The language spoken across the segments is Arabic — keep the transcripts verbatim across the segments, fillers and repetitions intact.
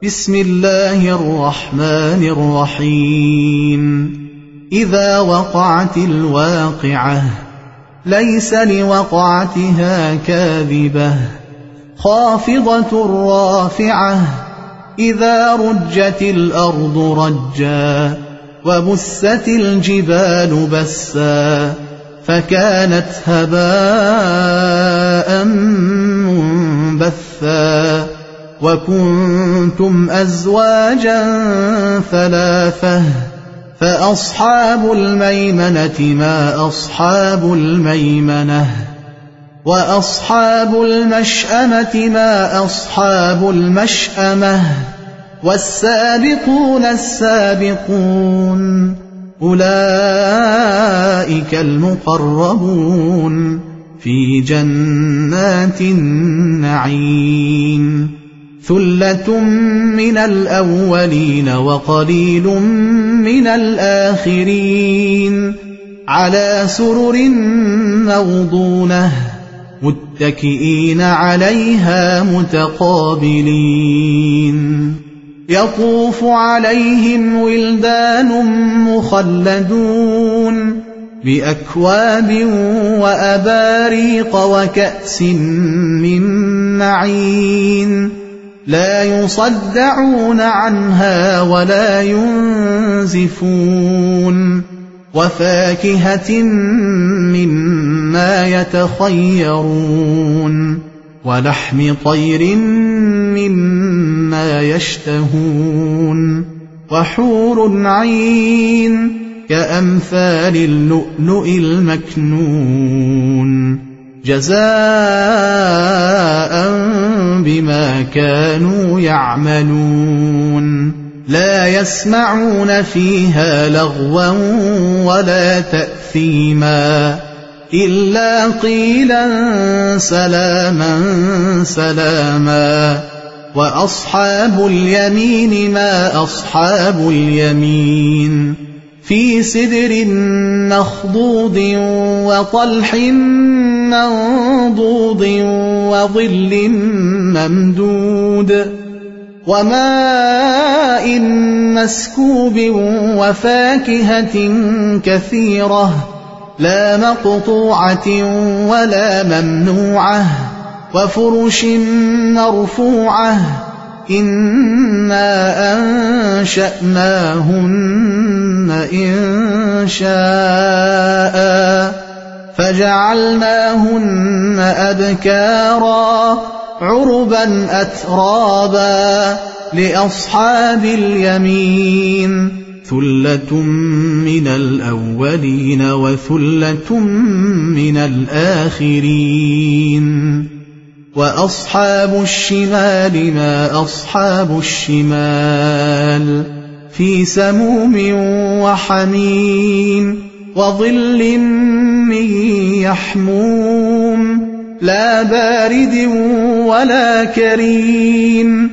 بسم الله الرحمن الرحيم إذا وقعت الواقعة ليس لوقعتها كاذبة خافضة رافعة إذا رجت الأرض رجا وبست الجبال بسا فكانت هباء منبثا وكنتم أزواجا ثلاثة فأصحاب الميمنة ما أصحاب الميمنة وأصحاب المشأمة ما أصحاب المشأمة والسابقون السابقون أولئك المقربون في جنات النعيم ثلة من الأولين وقليل من الآخرين على سرر موضونة متكئين عليها متقابلين يطوف عليهم ولدان مخلدون بأكواب وأباريق وكأس من معين لا يصدعون عنها ولا ينزفون وفاكهة مما يتخيرون ولحم طير مما يشتهون وحور عين كأمثال اللؤلؤ المكنون جزاء بما كانوا يعملون لا يسمعون فيها لغوا ولا تأثيما إلا قيلا سلاما سلاما وأصحاب اليمين ما أصحاب اليمين في سدر مخضود وطلح منضود وظل ممدود وماء مسكوب وفاكهة كثيرة لا مقطوعة ولا ممنوعة وفرش مرفوعة إنا أنشأناهن إن شاء فجعلناهن أبكارا عربا أترابا لأصحاب اليمين ثلة من الأولين وثلة من الآخرين وأصحاب الشمال ما أصحاب الشمال في سموم وحميم وظل من يحموم لا بارد ولا كريم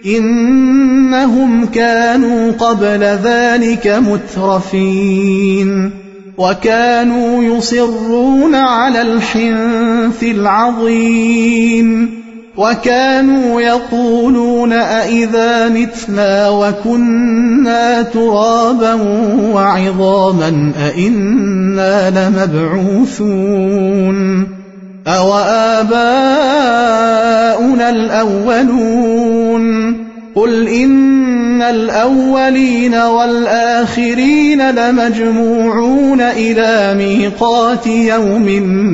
إنهم كانوا قبل ذلك مترفين وكانوا يصرون على الحنث العظيم وكانوا يقولون أئذا متنا وكنا ترابا وعظاما أئنا لمبعوثون أوآباؤنا الأولون قل إن الأولين والآخرين لمجموعون إلى ميقات يوم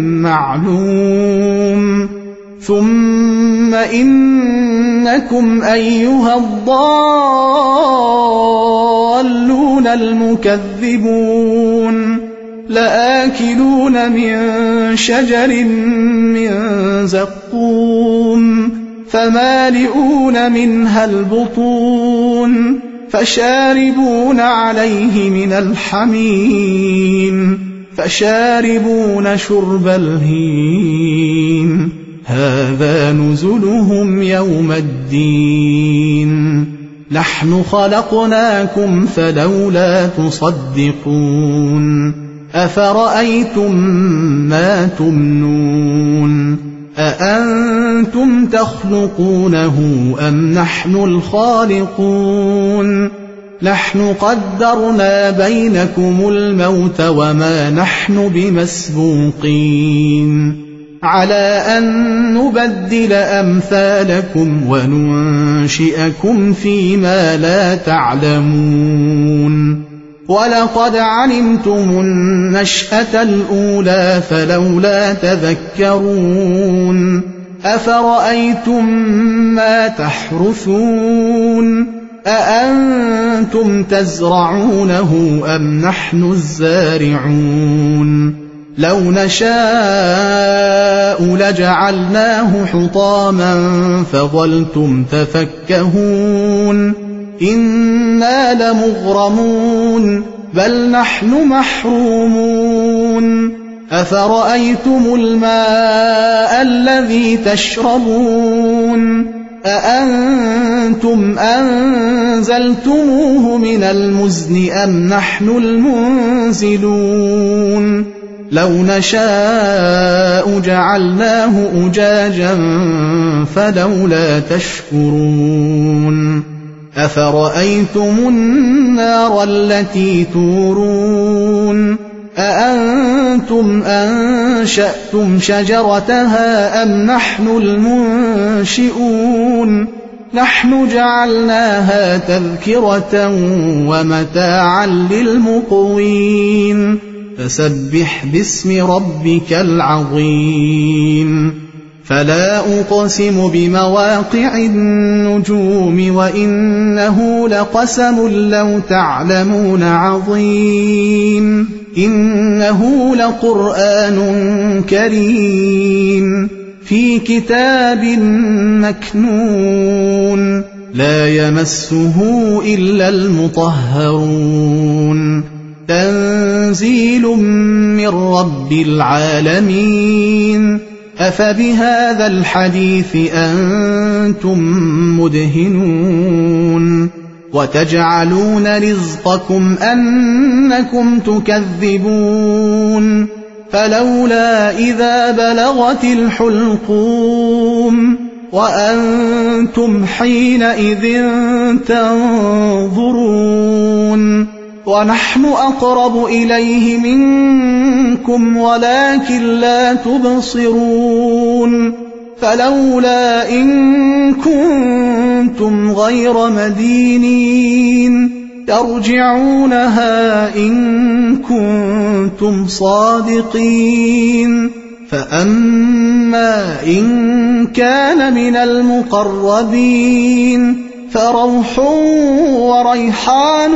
معلوم ثم إنكم أيها الضالون المكذبون لآكلون من شجر من زقوم فمالئون منها البطون فشاربون عليه من الحميم فشاربون شرب الهيم هذا نزلهم يوم الدين نحن خلقناكم فلولا تصدقون أفرأيتم ما تمنون أأنتم تخلقونه أم نحن الخالقون نحن قدرنا بينكم الموت وما نحن بمسبوقين على أن نبدل أمثالكم وننشئكم فيما لا تعلمون ولقد علمتم النشأة الأولى فلولا تذكرون أفرأيتم ما تحرثون أأنتم تزرعونه أم نحن الزارعون لو نشاء لجعلناه حطاما فظلتم تفكهون إنا لمغرمون بل نحن محرومون أفرأيتم الماء الذي تشربون أأنتم أنزلتموه من المزن أم نحن المنزلون لو نشاء جعلناه أجاجا فلولا تشكرون أفرأيتم النار التي تورون أأنتم أنشأتم شجرتها أم نحن المنشئون نحن جعلناها تذكرة ومتاعا للمقوين فسبح باسم ربك العظيم فلا أقسم بمواقع النجوم وإنه لقسم لو تعلمون عظيم إنه لقرآن كريم في كتاب مكنون لا يمسه إلا المطهرون تنزيل من رب العالمين أفبهذا الحديث أنتم مدهنون وتجعلون رزقكم أنكم تكذبون فلولا إذا بلغت الحلقوم وأنتم حينئذ تنظرون ونحن أقرب إليه منكم ولكن لا تبصرون فلولا إن كنتم غير مدينين ترجعونها إن كنتم صادقين فأما إن كان من المقربين فروح وريحان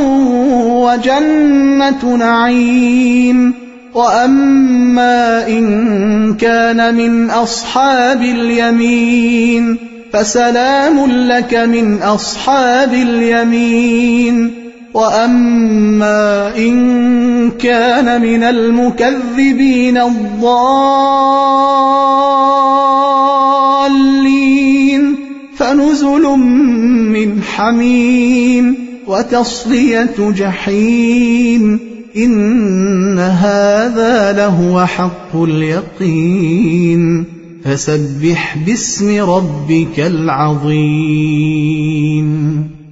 وجنة نعيم وأما إن كان من أصحاب اليمين فسلام لك من أصحاب اليمين وأما إن كان من المكذبين الضالين فنزل من حميم وتصلية جحيم إن هذا لهو حق اليقين فسبح باسم ربك العظيم.